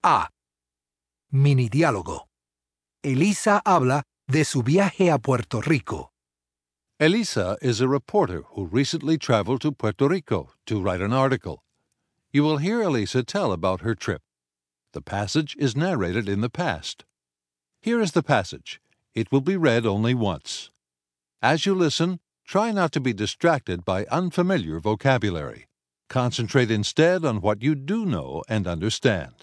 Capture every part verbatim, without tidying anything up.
A. Mini diálogo. Elisa habla de su viaje a Puerto Rico. Elisa is a reporter who recently traveled to Puerto Rico to write an article. You will hear Elisa tell about her trip. The passage is narrated in the past. Here is the passage. It will be read only once. As you listen, try not to be distracted by unfamiliar vocabulary. Concentrate instead on what you do know and understand.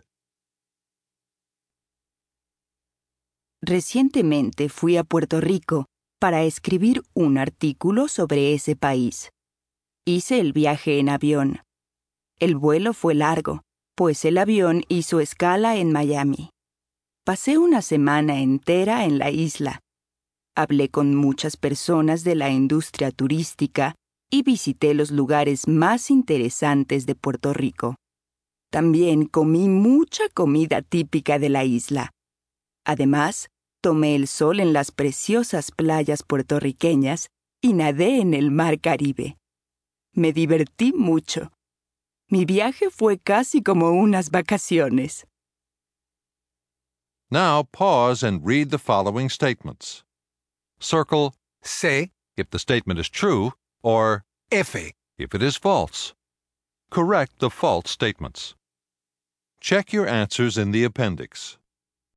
Recientemente fui a Puerto Rico para escribir un artículo sobre ese país. Hice el viaje en avión. El vuelo fue largo, pues el avión hizo escala en Miami. Pasé una semana entera en la isla. Hablé con muchas personas de la industria turística y visité los lugares más interesantes de Puerto Rico. También comí mucha comida típica de la isla. Además, tomé el sol en las preciosas playas puertorriqueñas y nadé en el mar Caribe. Me divertí mucho. Mi viaje fue casi como unas vacaciones. Now pause and read the following statements. Circle C. if the statement is true or F. if it is false. Correct the false statements. Check your answers in the appendix.